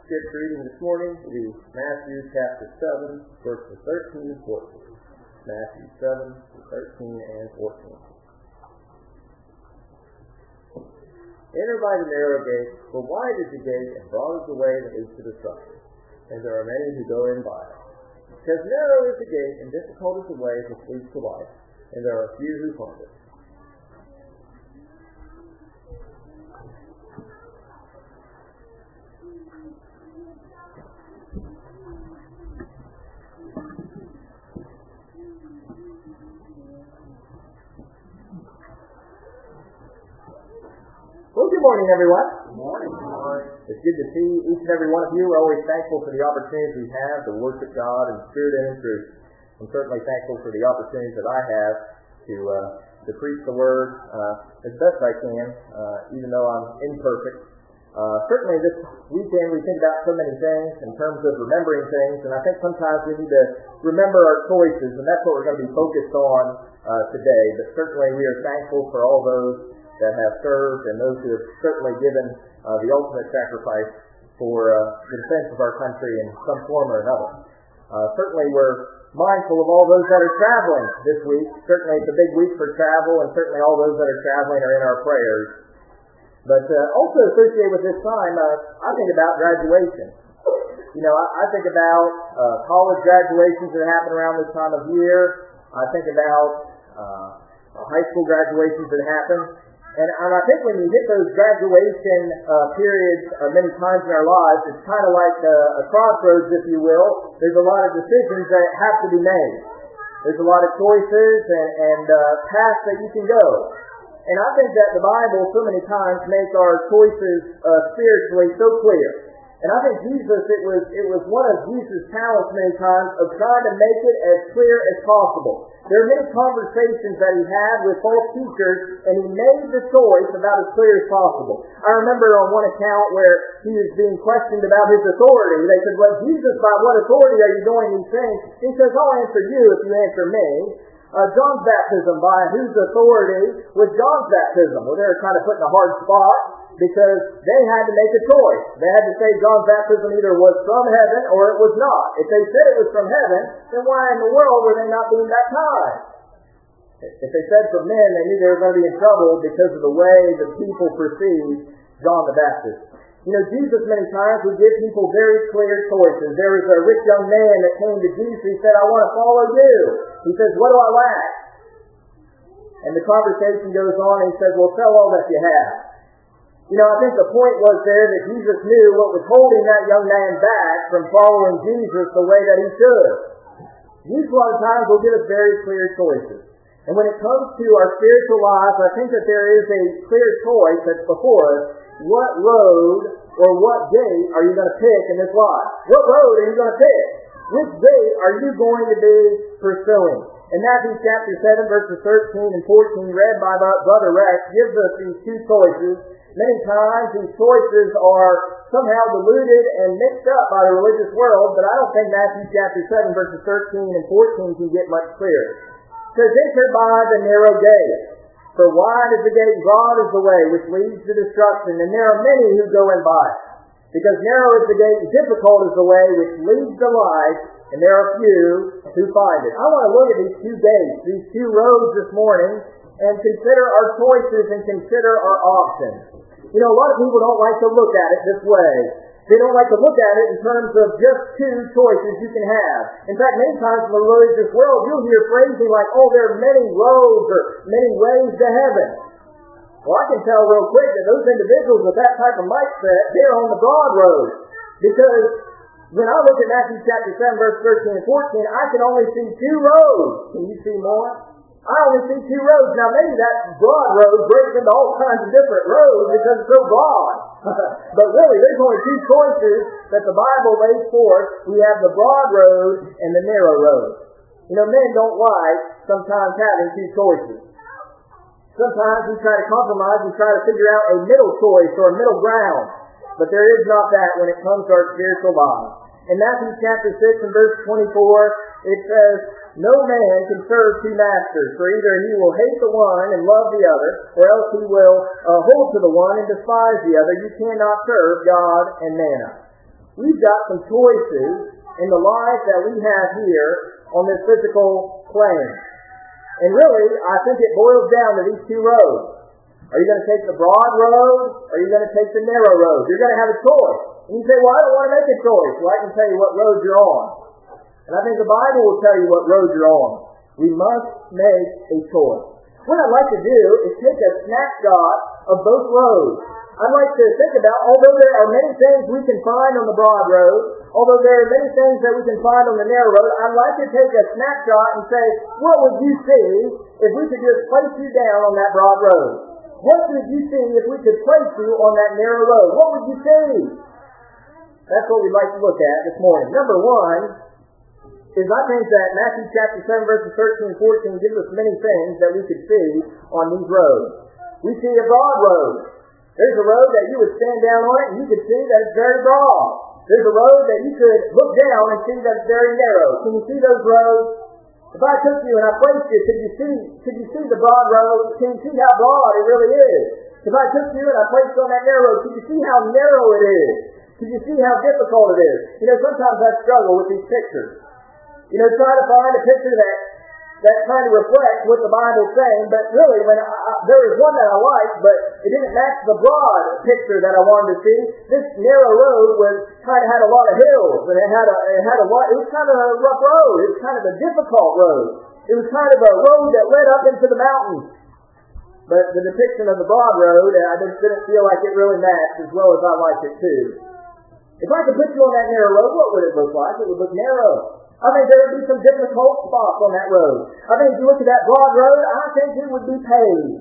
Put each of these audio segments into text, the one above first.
Scripture reading this morning will be Matthew chapter 7, verses 13 and 14. Matthew 7, 13 and 14. Enter by the narrow gate, for wide is the gate and broad is the way that leads to destruction, and there are many who go in by it. Because narrow is the gate and difficult is the way which leads to life, and there are few who find it. Well, good morning, everyone. Good morning. It's good to see each and every one of you. We're always thankful for the opportunities we have to worship God in spirit and in truth. I'm certainly thankful for the opportunities that I have to preach the Word as best I can, even though I'm imperfect. Certainly this weekend we think about so many things in terms of remembering things, and I think sometimes we need to remember our choices, and that's what we're going to be focused on today. But certainly we are thankful for all those that have served and those who have certainly given the ultimate sacrifice for the defense of our country in some form or another. Certainly we're mindful of all those that are traveling this week. Certainly it's a big week for travel, and certainly all those that are traveling are in our prayers. But also associated with this time, I think about graduation. You know, I think about college graduations that happen around this time of year. I think about high school graduations that happen. And I think when you hit those graduation periods many times in our lives, it's kind of like a crossroads, if you will. There's a lot of decisions that have to be made. There's a lot of choices and paths that you can go. And I think that the Bible so many times makes our choices spiritually so clear. And I think Jesus, it was one of Jesus' talents many times of trying to make it as clear as possible. There are many conversations that he had with false teachers, and he made the choice about as clear as possible. I remember on one account where he was being questioned about his authority. They said, well, Jesus, by what authority are you doing these things? He says, I'll answer you if you answer me. John's baptism, by whose authority was John's baptism? Well, they were kind of put in a hard spot because they had to make a choice. They had to say John's baptism either was from heaven or it was not. If they said it was from heaven, then why in the world were they not being baptized? If they said from men, they knew they were going to be in trouble because of the way the people perceived John the Baptist. You know, Jesus many times would give people very clear choices. There was a rich young man that came to Jesus. He said, I want to follow you. He says, what do I lack? And the conversation goes on, and he says, well, sell all that you have. You know, I think the point was there that Jesus knew what was holding that young man back from following Jesus the way that he should. Jesus a lot of times will give us very clear choices. And when it comes to our spiritual lives, I think that there is a clear choice that's before us. What road or what gate are you going to pick in this life? What road are you going to pick? Which gate are you going to be pursuing? In Matthew chapter 7, verses 13 and 14, read by Brother Rex, gives us these two choices. Many times these choices are somehow diluted and mixed up by the religious world, but I don't think Matthew chapter 7, verses 13 and 14 can get much clearer. It says, enter by the narrow gate. For wide is the gate, broad is the way, which leads to destruction, and there are many who go in by it. Because narrow is the gate, and difficult is the way, which leads to life, and there are few who find it. I want to look at these two gates, these two roads this morning, and consider our choices and consider our options. You know, a lot of people don't like to look at it this way. They don't like to look at it in terms of just two choices you can have. In fact, many times in the religious world, you'll hear phrasing like, oh, there are many roads or many ways to heaven. Well, I can tell real quick that those individuals with that type of mindset, they're on the broad road. Because when I look at Matthew chapter 7, verse 13 and 14, I can only see two roads. Can you see more? I only see two roads. Now, maybe that broad road breaks into all kinds of different roads because it's so broad. But really, there's only two choices that the Bible lays forth. We have the broad road and the narrow road. You know, men don't like sometimes having two choices. Sometimes we try to compromise and try to figure out a middle choice or a middle ground. But there is not that when it comes to our spiritual lives. In Matthew chapter 6 and verse 24, it says, no man can serve two masters, for either he will hate the one and love the other, or else he will hold to the one and despise the other. You cannot serve God and mammon. we've got some choices in the life that we have here on this physical plane. And really, I think it boils down to these two roads. Are you going to take the broad road, or are you going to take the narrow road? You're going to have a choice. And you say, well, I don't want to make a choice. Well, I can tell you what road you're on. And I think the Bible will tell you what road you're on. We must make a choice. What I'd like to do is take a snapshot of both roads. I'd like to think about, although there are many things we can find on the broad road, although there are many things that we can find on the narrow road, I'd like to take a snapshot and say, what would you see if we could just place you down on that broad road? What would you see if we could place you on that narrow road? What would you see? That's what we'd like to look at this morning. Number one is I think that Matthew chapter 7 verses 13 and 14 gives us many things that we could see on these roads. We see a broad road. There's a road that you would stand down on it and you could see that it's very broad. There's a road that you could look down and see that it's very narrow. Can you see those roads? If I took you and I placed you, could you see the broad road? Can you see how broad it really is? If I took you and I placed you on that narrow road, could you see how narrow it is? Could you see how difficult it is? You know, sometimes I struggle with these pictures. You know, try to find a picture that kind of reflects what the Bible's saying, but really, there was one that I liked, but it didn't match the broad picture that I wanted to see. This narrow road had a lot of hills, and it was kind of a rough road. It was kind of a difficult road. It was kind of a road that led up into the mountains. But the depiction of the broad road, I just didn't feel like it really matched as well as I liked it too. If I could put you on that narrow road, what would it look like? It would look narrow. I think there would be some difficult spots on that road. I think if you look at that broad road, I think it would be paved.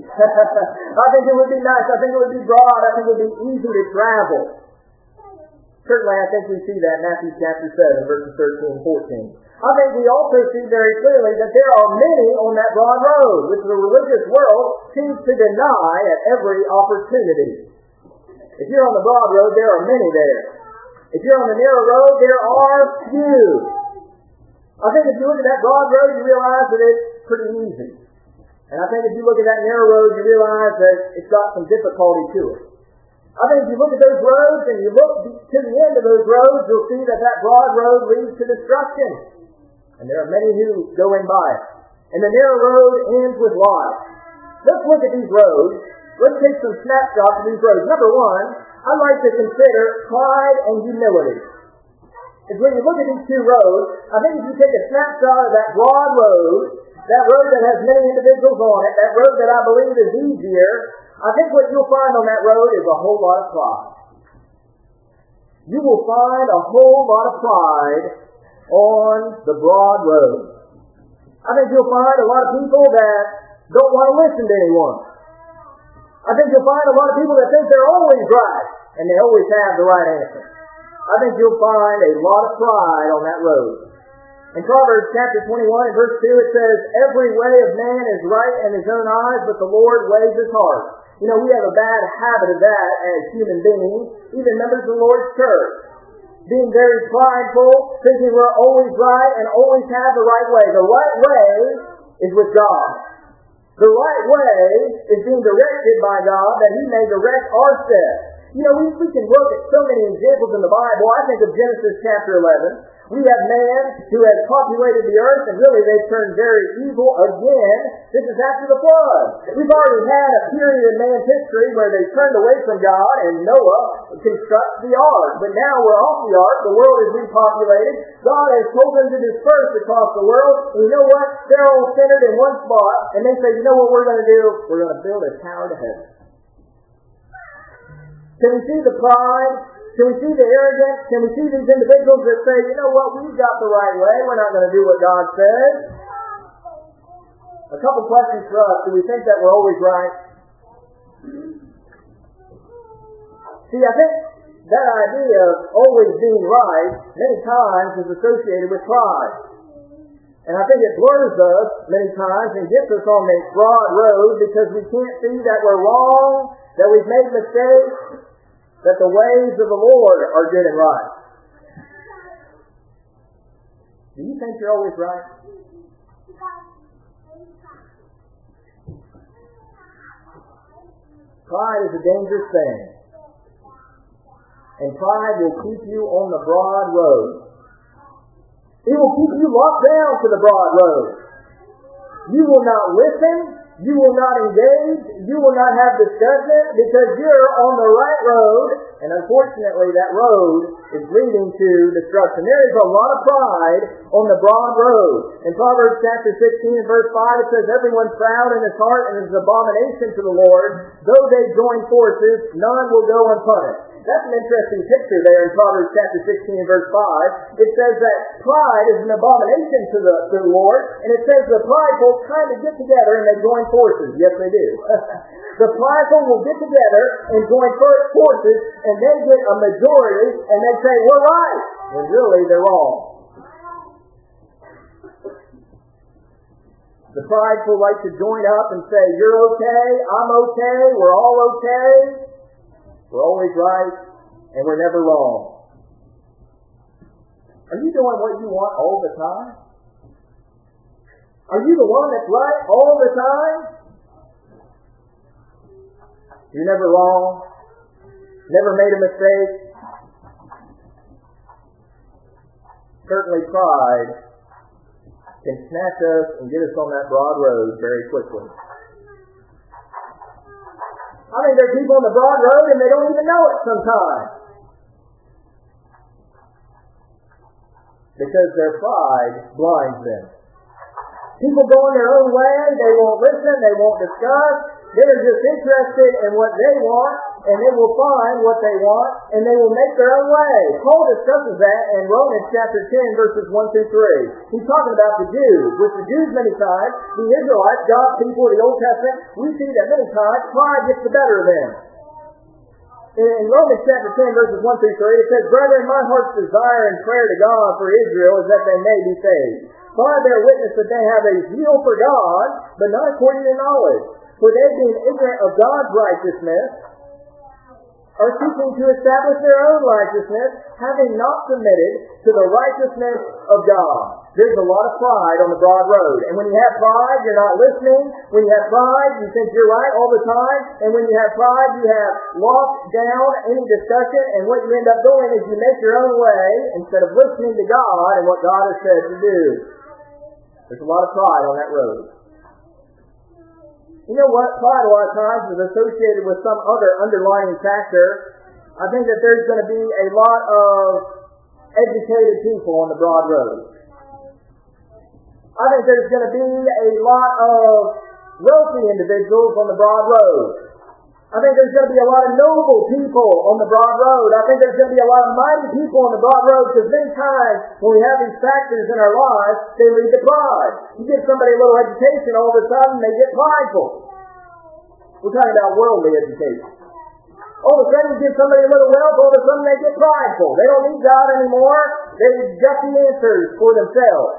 I think it would be nice. I think it would be broad. I think it would be easy to travel. Certainly, I think we see that in Matthew chapter 7, verses 13 and 14. I think we also see very clearly that there are many on that broad road, which the religious world seems to deny at every opportunity. If you're on the broad road, there are many there. If you're on the narrow road, there are few. I think if you look at that broad road, you realize that it's pretty easy. And I think if you look at that narrow road, you realize that it's got some difficulty to it. I think if you look at those roads and you look to the end of those roads, you'll see that that broad road leads to destruction. And there are many who go in by it. And the narrow road ends with life. Let's look at these roads. Let's take some snapshots of these roads. Number one, I'd like to consider pride and humility. Is when you look at these two roads, I think if you take a snapshot of that broad road, that road that has many individuals on it, that road that I believe is easier, I think what you'll find on that road is a whole lot of pride. You will find a whole lot of pride on the broad road. I think you'll find a lot of people that don't want to listen to anyone. I think you'll find a lot of people that think they're always right, and they always have the right answer. I think you'll find a lot of pride on that road. In Proverbs chapter 21 and verse 2 it says, every way of man is right in his own eyes, but the Lord weighs his heart. You know, we have a bad habit of that as human beings, even members of the Lord's church. Being very prideful, thinking we're always right and always have the right way. The right way is with God. The right way is being directed by God that He may direct our steps. You know, we can look at so many examples in the Bible. I think of Genesis chapter 11. We have man who has populated the earth, and really they've turned very evil again. This is after the flood. We've already had a period in man's history where they turned away from God, and Noah constructs the ark. But now we're off the ark. The world is repopulated. God has told them to disperse across the world. And you know what? They're all centered in one spot, and they say, you know what we're going to do? We're going to build a tower to heaven. Can we see the pride? Can we see the arrogance? Can we see these individuals that say, you know what, we've got the right way, we're not going to do what God says? A couple questions for us. Do we think that we're always right? See, I think that idea of always being right many times is associated with pride. And I think it blurs us many times and gets us on the broad road because we can't see that we're wrong, that we've made mistakes, that the ways of the Lord are good and right. Do you think you're always right? Pride is a dangerous thing. And pride will keep you on the broad road. It will keep you locked down to the broad road. You will not listen. You will not engage. You will not have discussion because you're on the right road. And unfortunately, that road is leading to destruction. There is a lot of pride on the broad road. In Proverbs chapter 16 and verse 5, it says, everyone proud in his heart and is an abomination to the Lord. Though they join forces, none will go unpunished. That's an interesting picture there in Proverbs chapter 16 and verse 5. It says that pride is an abomination to the Lord, and it says the prideful kind of get together and they join forces. Yes, they do. The prideful will get together and join forces, and they get a majority, and they say, we're right, when really they're wrong. The prideful like to join up and say, you're okay, I'm okay, we're all okay. We're always right, and we're never wrong. Are you doing what you want all the time? Are you the one that's right all the time? You're never wrong. Never made a mistake. Certainly pride can snatch us and get us on that broad road very quickly. I mean, there are people on the broad road and they don't even know it sometimes. Because their pride blinds them. People go in their own way, they won't listen, they won't discuss, they're just interested in what they want, and they will find what they want, and they will make their own way. Paul discusses that in Romans chapter 10, verses 1 through 3. He's talking about the Jews, which the Jews many times, the Israelites, God's people of the Old Testament, we see that many times pride gets the better of them. In Romans chapter 10, verses 1 through 3, it says, brethren, my heart's desire and prayer to God for Israel is that they may be saved. For I bear witness that they have a zeal for God, but not according to knowledge. For they, being ignorant of God's righteousness, are seeking to establish their own righteousness, having not submitted to the righteousness of God. There's a lot of pride on the broad road. And when you have pride, you're not listening. When you have pride, you think you're right all the time. And when you have pride, you have locked down any discussion. And what you end up doing is you make your own way instead of listening to God and what God has said to do. There's a lot of pride on that road. You know what? Pride a lot of times is associated with some other underlying factor. I think that there's going to be a lot of educated people on the broad road. I think there's going to be a lot of wealthy individuals on the broad road. I think there's going to be a lot of noble people on the broad road. I think there's going to be a lot of mighty people on the broad road, because many times when we have these factors in our lives, they lead to pride. You give somebody a little education, all of a sudden they get prideful. We're talking about worldly education. All of a sudden you give somebody a little wealth, all of a sudden they get prideful. They don't need God anymore. They got the answers for themselves.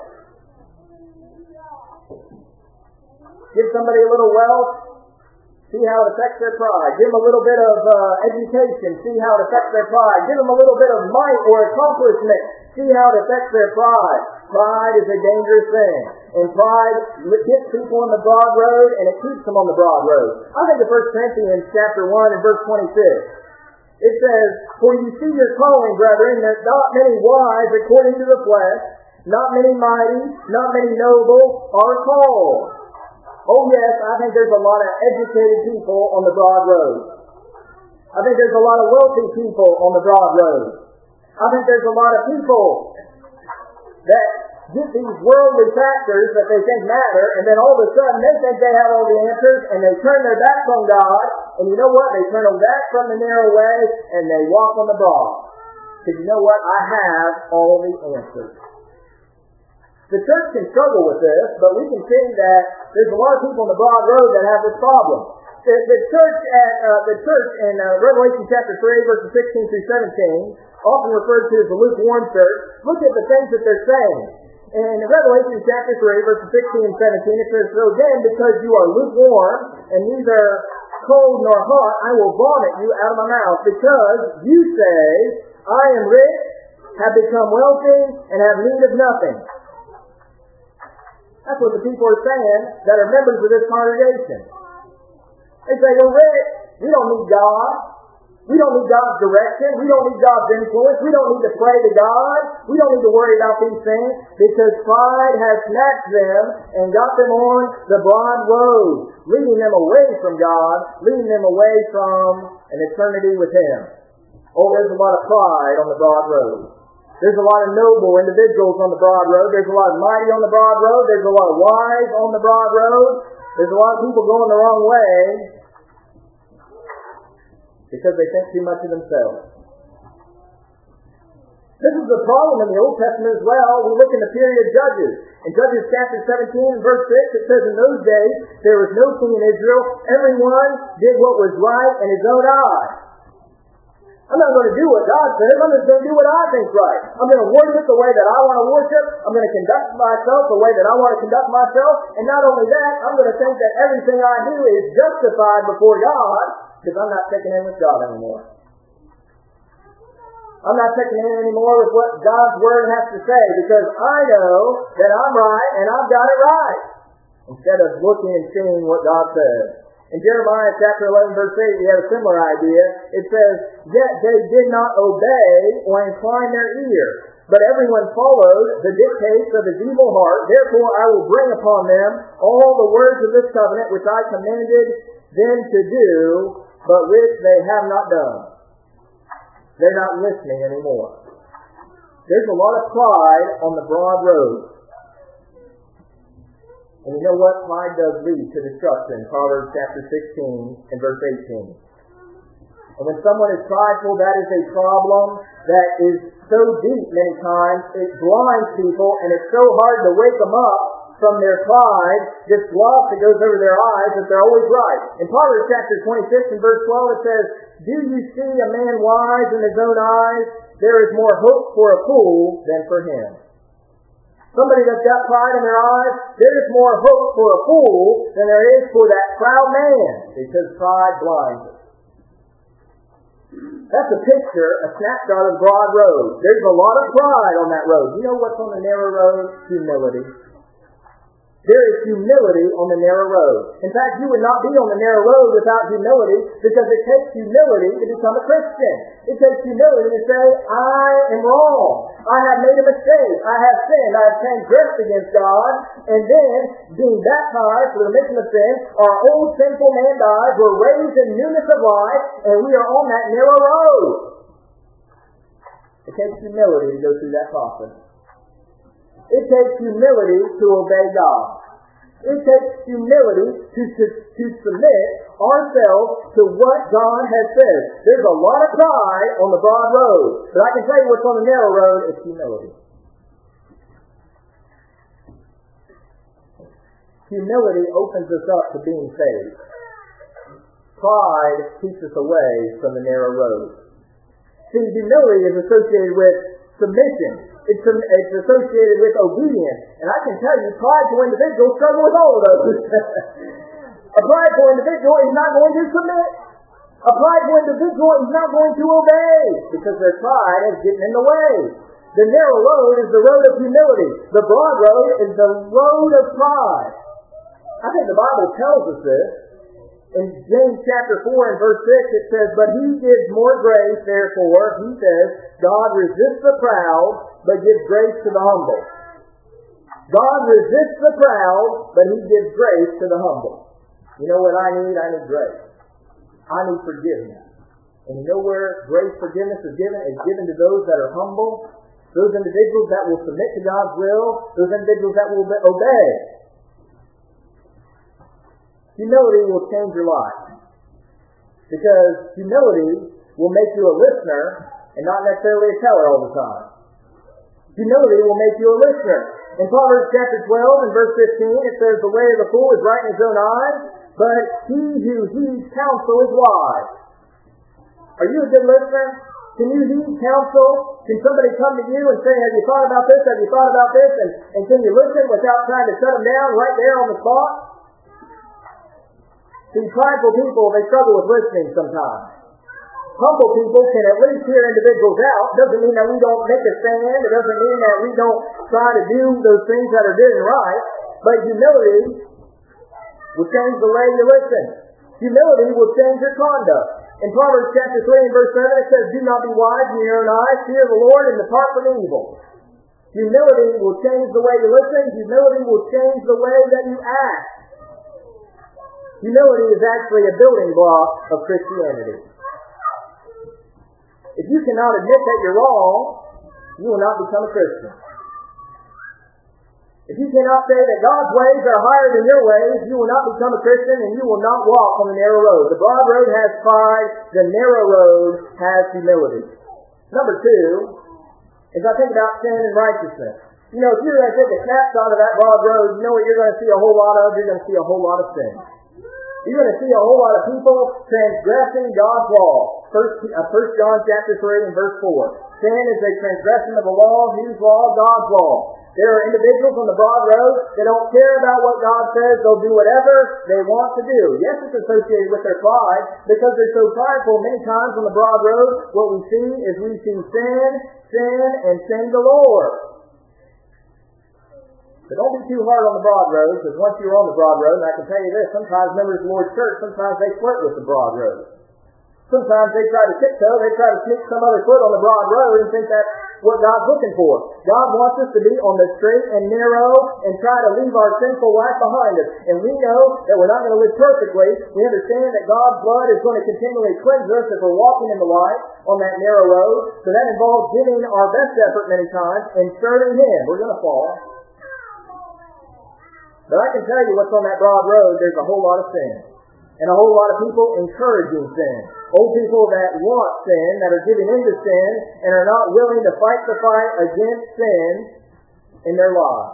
Give somebody a little wealth, see how it affects their pride. Give them a little bit of education, see how it affects their pride. Give them a little bit of might or accomplishment, see how it affects their pride. Pride is a dangerous thing. And pride gets people on the broad road, and it keeps them on the broad road. I think of 1 Corinthians chapter 1 and verse 26. It says, for you see your calling, brethren, that not many wise according to the flesh, not many mighty, not many noble are called. Oh yes, I think there's a lot of educated people on the broad road. I think there's a lot of wealthy people on the broad road. I think there's a lot of people that get these worldly factors that they think matter, and then all of a sudden they think they have all the answers, and they turn their backs on God, and you know what? They turn them back from the narrow way, and they walk on the broad. Because you know what? I have all the answers. The church can struggle with this, but we can see that there's a lot of people on the broad road that have this problem. The church in Revelation chapter 3, verses 16 through 17, often referred to as the lukewarm church, look at the things that they're saying. In Revelation chapter 3, verses 16 and 17, it says, so then, because you are lukewarm, and neither cold nor hot, I will vomit you out of my mouth, because you say, I am rich, have become wealthy, and have need of nothing. That's what the people are saying that are members of this congregation. They say, we're rich. We don't need God. We don't need God's direction. We don't need God's influence. We don't need to pray to God. We don't need to worry about these things because pride has snatched them and got them on the broad road, leading them away from God, leading them away from an eternity with Him. Oh, there's a lot of pride on the broad road. There's a lot of noble individuals on the broad road. There's a lot of mighty on the broad road. There's a lot of wise on the broad road. There's a lot of people going the wrong way because they think too much of themselves. This is the problem in the Old Testament as well. We look in the period of Judges. In Judges chapter 17 and verse 6, it says, in those days there was no king in Israel. Everyone did what was right in his own eyes. I'm not going to do what God says. I'm just going to do what I think's right. I'm going to worship the way that I want to worship. I'm going to conduct myself the way that I want to conduct myself. And not only that, I'm going to think that everything I do is justified before God because I'm not checking in with God anymore. I'm not checking in anymore with what God's Word has to say because I know that I'm right and I've got it right instead of looking and seeing what God says. In Jeremiah chapter 11 verse 8 we have a similar idea. It says, yet they did not obey or incline their ear, but everyone followed the dictates of his evil heart. Therefore I will bring upon them all the words of this covenant which I commanded them to do, but which they have not done. They're not listening anymore. There's a lot of pride on the broad road. And you know what? Pride does lead to destruction. Proverbs chapter 16 and verse 18. And when someone is prideful, that is a problem that is so deep many times, it blinds people, and it's so hard to wake them up from their pride, this gloss that goes over their eyes, that they're always right. In Proverbs chapter 26 and verse 12 it says, do you see a man wise in his own eyes? There is more hope for a fool than for him. Somebody that's got pride in their eyes, there's more hope for a fool than there is for that proud man, because pride blinds us. That's a picture, a snapshot of the broad road. There's a lot of pride on that road. You know what's on the narrow road? Humility. There is humility on the narrow road. In fact, you would not be on the narrow road without humility because it takes humility to become a Christian. It takes humility to say, I am wrong. I have made a mistake. I have sinned. I have transgressed against God. And then, being baptized for the remission of sin, our old sinful man dies. We're raised in newness of life, and we are on that narrow road. It takes humility to go through that process. It takes humility to obey God. It takes humility to submit ourselves to what God has said. There's a lot of pride on the broad road, but I can tell you what's on the narrow road, it's humility. Humility opens us up to being saved. Pride keeps us away from the narrow road. See, humility is associated with submission. It's associated with obedience. And I can tell you, prideful individuals struggle with all of those. A prideful individual is not going to submit. A prideful individual is not going to obey because their pride has gotten in the way. The narrow road is the road of humility. The broad road is the road of pride. I think the Bible tells us this. In James chapter 4 and verse 6 it says, but he gives more grace, therefore, he says, God resists the proud, but gives grace to the humble. God resists the proud, but he gives grace to the humble. You know what I need? I need grace. I need forgiveness. And you know where grace forgiveness is given? It's given to those that are humble, those individuals that will submit to God's will, those individuals that will obey. Humility will change your life. Because humility will make you a listener and not necessarily a teller all the time. Humility will make you a listener. In Proverbs chapter 12 and verse 15 it says, the way of the fool is right in his own eyes, but he who heeds counsel is wise. Are you a good listener? Can you heed counsel? Can somebody come to you and say, have you thought about this? Have you thought about this? And can you listen without trying to shut them down right there on the spot? See, prideful people, they struggle with listening sometimes. Humble people can at least hear individuals out. Doesn't mean that we don't make a stand. It doesn't mean that we don't try to do those things that are good and right. But humility will change the way you listen. Humility will change your conduct. In Proverbs chapter 3 and verse 7 it says, do not be wise in your own eyes, fear the Lord and depart from evil. Humility will change the way you listen. Humility will change the way that you act. Humility is actually a building block of Christianity. If you cannot admit that you're wrong, you will not become a Christian. If you cannot say that God's ways are higher than your ways, you will not become a Christian and you will not walk on the narrow road. The broad road has pride, the narrow road has humility. Number two, as I think about sin and righteousness. You know, if you're going to take a snapshot of that broad road, you know what you're going to see a whole lot of? You're going to see a whole lot of sin. You're going to see a whole lot of people transgressing God's law. 1 John chapter 3 and verse 4. Sin is a transgression of the law. Whose law? God's law. There are individuals on the broad road that don't care about what God says. They'll do whatever they want to do. Yes, it's associated with their pride because they're so prideful. Many times on the broad road, what we see is sin, and sin galore. But don't be too hard on the broad road, because once you're on the broad road, and I can tell you this, sometimes members of the Lord's church, sometimes they flirt with the broad road. Sometimes they try to tiptoe, they try to sneak some other foot on the broad road and think that's what God's looking for. God wants us to be on the straight and narrow and try to leave our sinful life behind us. And we know that we're not going to live perfectly. We understand that God's blood is going to continually cleanse us if we're walking in the light on that narrow road. So that involves giving our best effort many times and serving Him. We're going to fall. But I can tell you what's on that broad road, there's a whole lot of sin. And a whole lot of people encouraging sin. Old people that want sin, that are giving into sin, and are not willing to fight the fight against sin in their lives.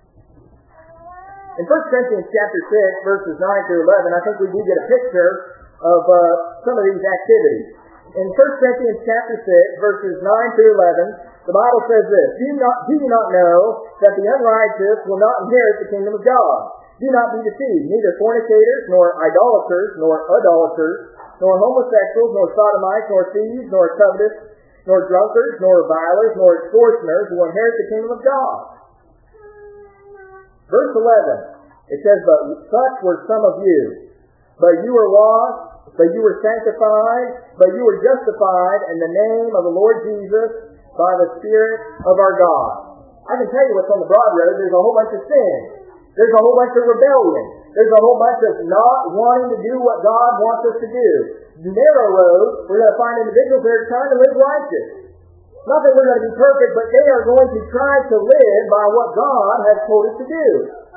In 1 Corinthians chapter 6, verses 9 through 11, I think we do get a picture of some of these activities. In 1 Corinthians chapter 6, verses 9 through 11, the Bible says this, Do you not know that the unrighteous will not inherit the kingdom of God? Do not be deceived. Neither fornicators, nor idolaters, nor adulterers, nor homosexuals, nor sodomites, nor thieves, nor covetous, nor drunkards, nor revilers, nor extortioners will inherit the kingdom of God. Verse 11, it says, But such were some of you. But you were washed, but you were sanctified, but you were justified in the name of the Lord Jesus by the Spirit of our God. I can tell you what's on the broad road. There's a whole bunch of sin. There's a whole bunch of rebellion. There's a whole bunch of not wanting to do what God wants us to do. The narrow road, we're going to find individuals that are trying to live righteous. Not that we're going to be perfect, but they are going to try to live by what God has told us to do.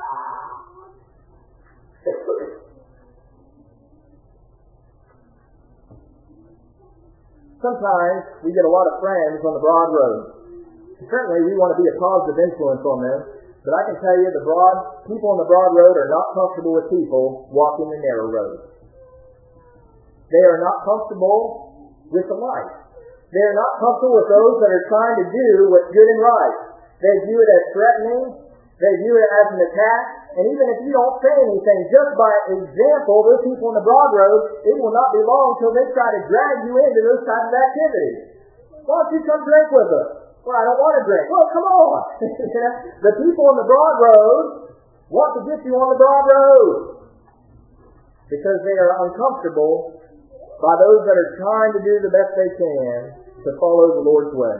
Sometimes we get a lot of friends on the broad road. Certainly we want to be a positive influence on them. But I can tell you, people on the broad road are not comfortable with people walking the narrow road. They are not comfortable with the light. They are not comfortable with those that are trying to do what's good and right. They view it as threatening. They view it as an attack. And even if you don't say anything, just by example, those people on the broad road, it will not be long until they try to drag you into those types of activities. Why don't you come drink with us? Well, I don't want to drink. Well, come on. The people on the broad road want to get you on the broad road because they are uncomfortable by those that are trying to do the best they can to follow the Lord's way.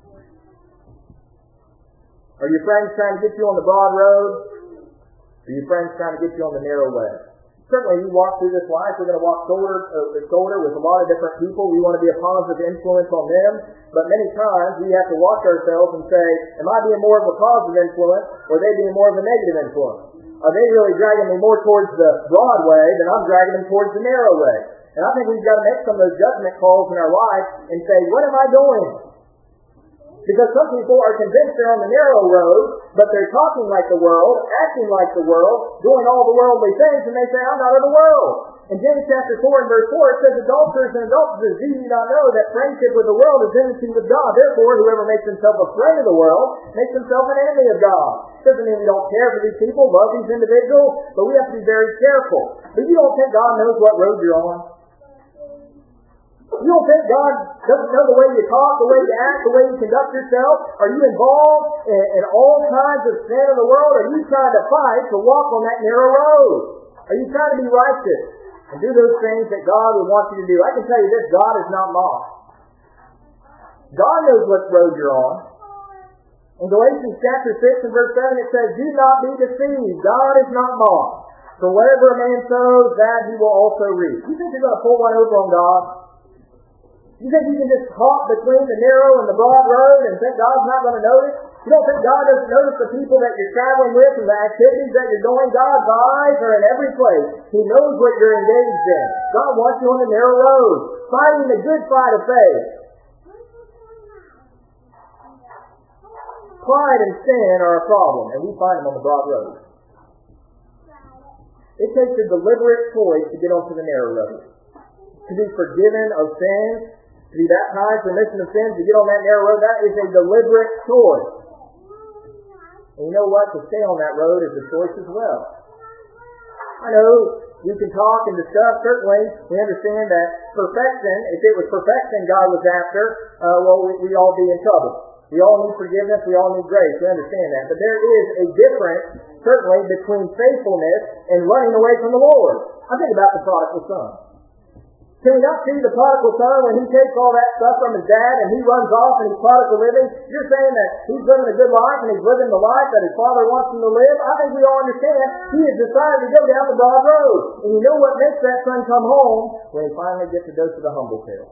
Are your friends trying to get you on the broad road? Or are your friends trying to get you on the narrow way? Certainly, we walk through this life, we're going to walk shoulder to shoulder with a lot of different people. We want to be a positive influence on them. But many times, we have to watch ourselves and say, am I being more of a positive influence, or are they being more of a negative influence? Are they really dragging me more towards the broad way than I'm dragging them towards the narrow way? And I think we've got to make some of those judgment calls in our life and say, what am I doing? Because some people are convinced they're on the narrow road, but they're talking like the world, acting like the world, doing all the worldly things, and they say, I'm not of the world. In James chapter 4 and verse 4, it says, Adulterers and adulteresses, do you not know that friendship with the world is enmity with God? Therefore, whoever makes himself a friend of the world makes himself an enemy of God. Doesn't mean we don't care for these people, love these individuals, but we have to be very careful. But you don't think God knows what road you're on? You don't think God doesn't know the way you talk, the way you act, the way you conduct yourself? Are you involved in all kinds of sin in the world? Are you trying to fight to walk on that narrow road? Are you trying to be righteous? and do those things that God would want you to do. I can tell you this, God is not mocked. God knows what road you're on. In Galatians chapter 6 and verse 7 it says, do not be deceived. God is not mocked. For whatever a man sows, that he will also reap. You think you're going to pull one over on God? You think you can just hop between the narrow and the broad road and think God's not going to notice? You don't think God doesn't notice the people that you're traveling with and the activities that you're doing? God's eyes are in every place. He knows what you're engaged in. God wants you on the narrow road, fighting the good fight of faith. Pride and sin are a problem, and we find them on the broad road. It takes a deliberate choice to get onto the narrow road. To be forgiven of sins, to be baptized for remission of sins, to get on that narrow road, that is a deliberate choice. And you know what? To stay on that road is a choice as well. I know we can talk and discuss, certainly we understand that perfection, if it was perfection God was after, we'd all be in trouble. We all need forgiveness, we all need grace, we understand that. But there is a difference, certainly, between faithfulness and running away from the Lord. I think about the prodigal son. Can we not see the prodigal son when he takes all that stuff from his dad and he runs off and he's prodigal living? You're saying that he's living a good life and he's living the life that his father wants him to live? I think we all understand he has decided to go down the broad road. And you know what makes that son come home? When he finally gets a dose of the humble pill.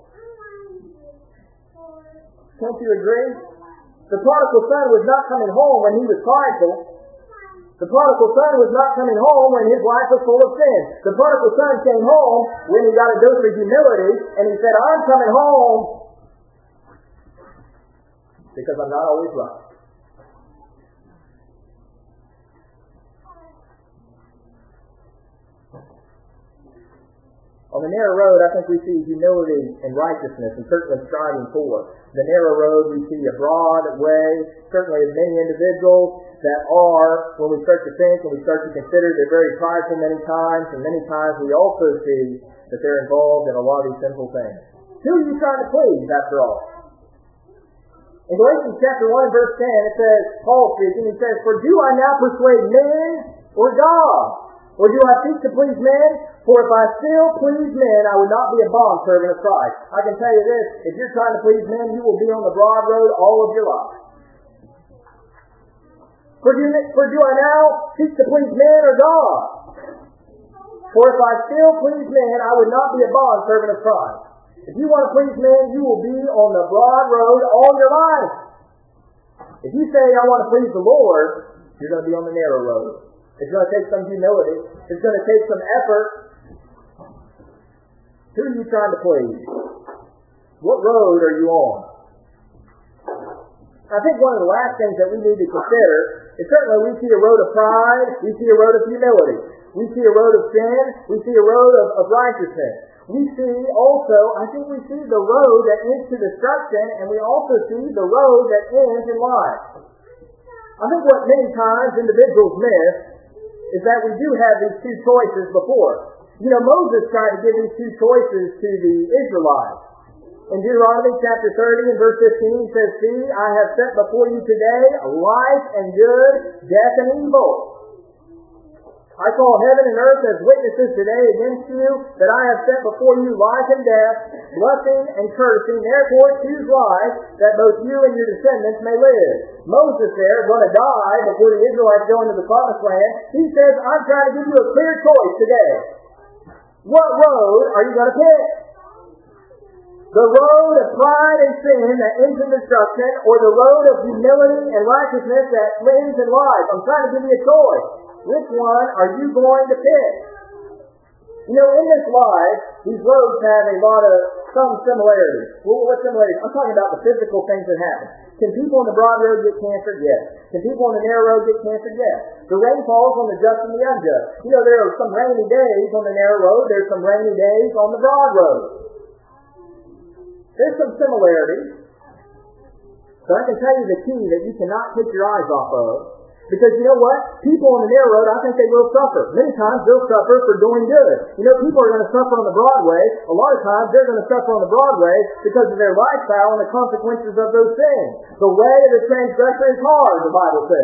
Don't you agree? The prodigal son was not coming home when he was prideful. The prodigal son was not coming home when his life was full of sin. The prodigal son came home when he got a dose of humility and he said, I'm coming home because I'm not always right. On the narrow road, I think we see humility and righteousness and certainly striving for. The narrow road, we see a broad way, certainly as many individuals that are, when we start to think and we start to consider, they're very prideful many times, and many times we also see that they're involved in a lot of these sinful things. Who are you trying to please, after all? In Galatians chapter 1 and verse 10, it says, Paul speaking, he says, for do I now persuade men or God? Or do I seek to please men? For if I still please men, I would not be a bondservant of Christ. I can tell you this, if you're trying to please men, you will be on the broad road all of your life. For do I now seek to please men or God? For if I still please men, I would not be a bondservant of Christ. If you want to please men, you will be on the broad road all your life. If you say, I want to please the Lord, you're going to be on the narrow road. It's going to take some humility. It's going to take some effort. Who are you trying to please? What road are you on? I think one of the last things that we need to consider is certainly we see a road of pride, we see a road of humility, we see a road of sin, we see a road of righteousness. We see also, I think we see the road that ends to destruction, and we also see the road that ends in life. I think what many times individuals miss is that we do have these two choices before. You know, Moses tried to give these two choices to the Israelites. In Deuteronomy chapter 30 and verse 15, he says, see, I have set before you today life and good, death and evil. I call heaven and earth as witnesses today against you that I have set before you life and death, blessing and cursing. Therefore choose life, that both you and your descendants may live. Moses there is going to die before the Israelites go into the promised land. He says, I'm trying to give you a clear choice today. What road are you going to pick? The road of pride and sin that ends in destruction, or the road of humility and righteousness that ends in life? I'm trying to give you a choice. Which one are you going to pick? You know, in this life, these roads have a lot of some similarities. Well, what similarities? I'm talking about the physical things that happen. Can people on the broad road get cancer? Yes. Can people on the narrow road get cancer? Yes. The rain falls on the just and the unjust. You know, there are some rainy days on the narrow road. There's some rainy days on the broad road. There's some similarities. So I can tell you the key that you cannot take your eyes off of. Because you know what? People on the narrow road, I think they will suffer. Many times they'll suffer for doing good. You know, people are going to suffer on the broad way. A lot of times they're going to suffer on the broad way because of their lifestyle and the consequences of those things. The way of the transgressor is hard, the Bible says.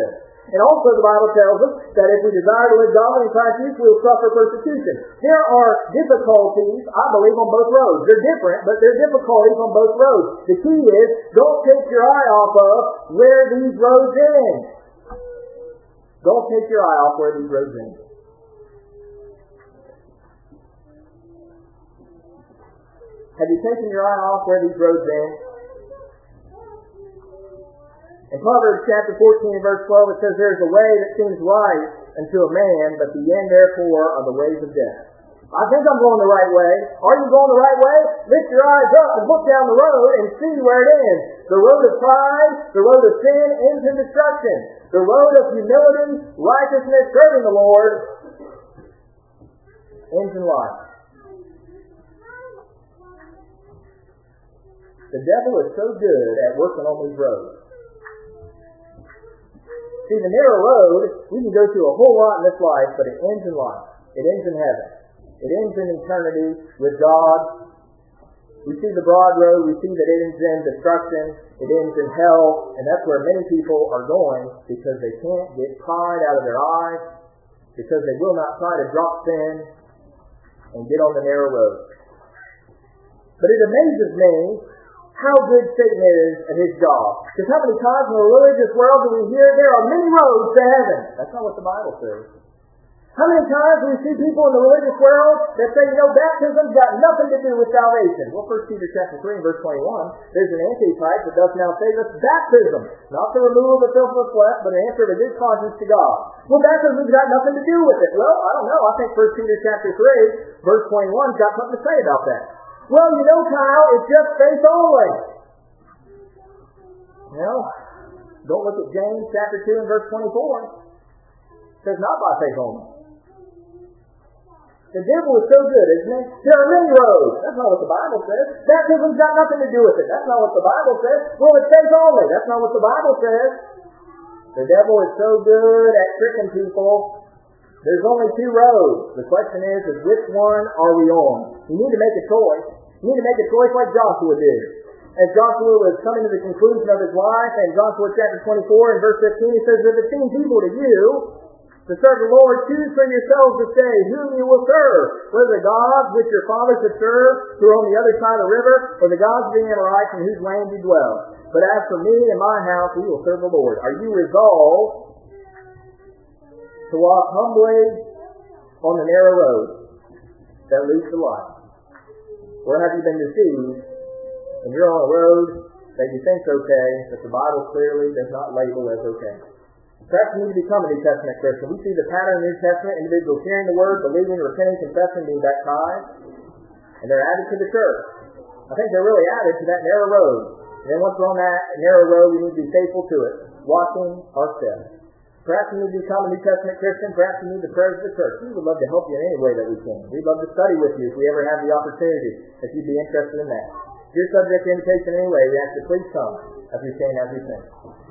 And also the Bible tells us that if we desire to live godly in Christ Jesus, we will suffer persecution. There are difficulties, I believe, on both roads. They're different, but there are difficulties on both roads. The key is, don't take your eye off of where these roads end. Don't take your eye off where these roads end. Have you taken your eye off where these roads end? In Proverbs chapter 14 verse 12 it says, there is a way that seems right unto a man, but the end therefore are the ways of death. I think I'm going the right way. Are you going the right way? Lift your eyes up and look down the road and see where it ends. The road of pride, the road of sin ends in destruction. The road of humility, righteousness, serving the Lord ends in life. The devil is so good at working on these roads. See, the narrow road, we can go through a whole lot in this life, but it ends in life. It ends in heaven. It ends in eternity with God. We see the broad road, we see that it ends in destruction, it ends in hell, and that's where many people are going because they can't get pride out of their eyes, because they will not try to drop sin and get on the narrow road. But it amazes me how good Satan is at his job. Because how many times in the religious world do we hear there are many roads to heaven? That's not what the Bible says. How many times do we see people in the religious world that say, baptism's got nothing to do with salvation? Well, 1 Peter chapter 3 and verse 21, there's an antichrist that does now say that's baptism, not the removal of the filth of the flesh, but an answer of a good conscience to God. Well, baptism's got nothing to do with it. Well, I don't know. I think 1 Peter chapter 3, verse 21's got something to say about that. Well, Kyle, it's just faith only. Don't look at James chapter 2 and verse 24. It says not by faith only. The devil is so good, isn't it? There are many roads. That's not what the Bible says. Baptism's got nothing to do with it. That's not what the Bible says. Well, it's faith only. That's not what the Bible says. The devil is so good at tricking people. There's only two roads. The question is which one are we on? You need to make a choice. You need to make a choice like Joshua did. As Joshua was coming to the conclusion of his life, in Joshua chapter 24 and verse 15, he says, if it seems evil to you to serve the Lord, choose for yourselves this day whom you will serve, whether the gods which your fathers have served, who are on the other side of the river, or the gods of the Amorites in whose land you dwell. But as for me and my house, we will serve the Lord. Are you resolved to walk humbly on the narrow road that leads to life? Or have you been deceived and you're on a road that you think's okay, that the Bible clearly does not label as okay? Perhaps you need to become a New Testament Christian. We see the pattern in the New Testament, individuals hearing the word, believing, repenting, confessing, being baptized, and they're added to the church. I think they're really added to that narrow road. And then once we're on that narrow road, we need to be faithful to it, watching our steps. Perhaps you need to become a New Testament Christian. Perhaps you need the prayers of the church. We would love to help you in any way that we can. We'd love to study with you if we ever have the opportunity, if you'd be interested in that. If you're subject to invitation anyway, we ask you please come as we stand, as we sing.